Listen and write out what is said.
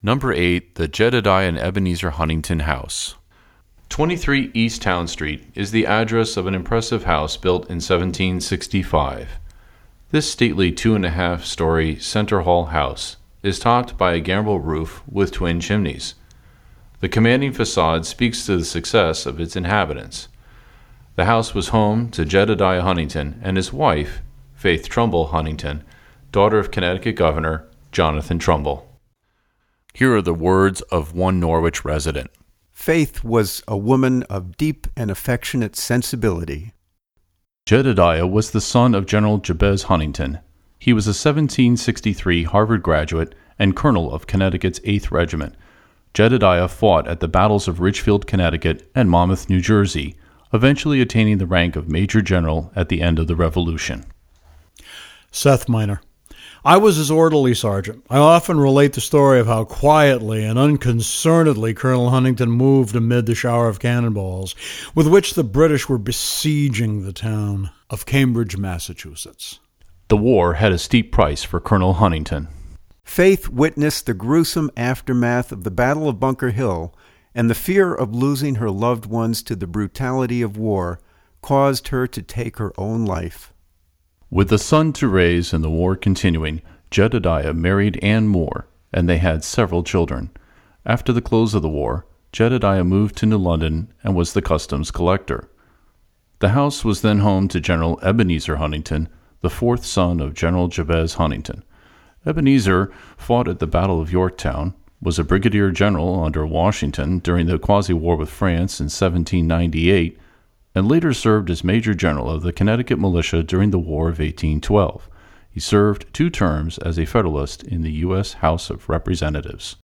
Number 8. The Jedediah and Ebenezer Huntington House. 23 East Town Street is the address of an impressive house built in 1765. This stately 2.5-story center hall house is topped by a gambrel roof with twin chimneys. The commanding facade speaks to the success of its inhabitants. The house was home to Jedediah Huntington and his wife, Faith Trumbull Huntington, daughter of Connecticut Governor Jonathan Trumbull. Here are the words of one Norwich resident. Faith was a woman of deep and affectionate sensibility. Jedediah was the son of General Jabez Huntington. He was a 1763 Harvard graduate and colonel of Connecticut's 8th Regiment. Jedediah fought at the battles of Ridgefield, Connecticut, and Monmouth, New Jersey, eventually attaining the rank of Major General at the end of the Revolution. Seth Miner. I was his orderly sergeant. I often relate the story of how quietly and unconcernedly Colonel Huntington moved amid the shower of cannonballs with which the British were besieging the town of Cambridge, Massachusetts. The war had a steep price for Colonel Huntington. Faith witnessed the gruesome aftermath of the Battle of Bunker Hill, and the fear of losing her loved ones to the brutality of war caused her to take her own life. With the son to raise and the war continuing, Jedediah married Anne Moore, and they had several children. After the close of the war, Jedediah moved to New London and was the customs collector. The house was then home to General Ebenezer Huntington, the fourth son of General Jabez Huntington. Ebenezer fought at the Battle of Yorktown, was a brigadier general under Washington during the quasi-war with France in 1798, and later served as Major General of the Connecticut Militia during the War of 1812. He served 2 terms as a Federalist in the U.S. House of Representatives.